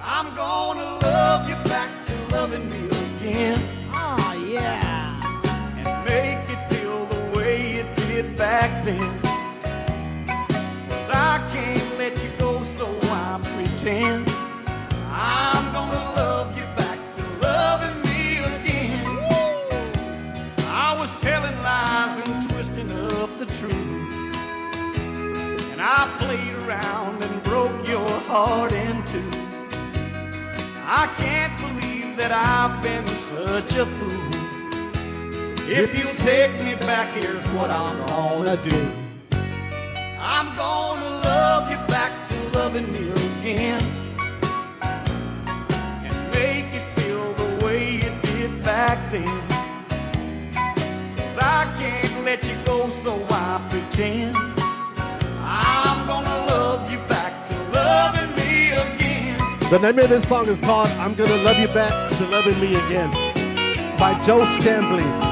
I'm gonna love you back to loving me again. Oh, yeah. And make it feel the way it did back then. 'Cause I can't let you go, so I pretend I'm gonna love you back to loving me again. I was telling lies and twisting up the truth, and I played around and broke your heart in two. I can't believe that I've been such a fool. If you take me back, here's what I'm gonna do. I'm gonna love you back to loving me again, and make it feel the way it did back then. 'Cause I can't let you go, so I pretend I'm gonna love you back to loving me again. The name of this song is called I'm Gonna Love You Back to Loving Me Again by Joe Stampley.